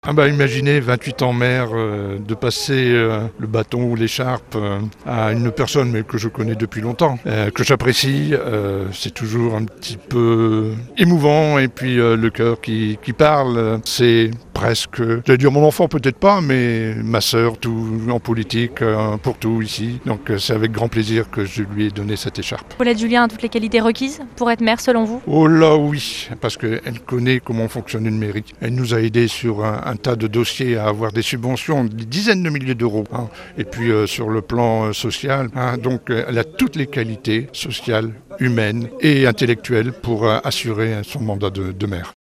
Imaginez 28 ans maire, de passer le bâton ou l'écharpe à une personne mais que je connais depuis longtemps, que j'apprécie. C'est toujours un petit peu émouvant et puis le cœur qui parle. C'est presque, j'allais dire mon enfant peut-être pas, mais ma sœur, tout en politique, pour tout ici. Donc c'est avec grand plaisir que je lui ai donné cette écharpe. Paulette Julien a toutes les qualités requises pour être maire selon vous? Oh là oui, parce qu'elle connaît comment fonctionne une mairie. Elle nous a aidés sur un tas de dossiers à avoir des subventions, des dizaines de milliers d'euros. Et puis sur le plan social, donc elle a toutes les qualités sociales, humaines et intellectuelles pour assurer son mandat de maire.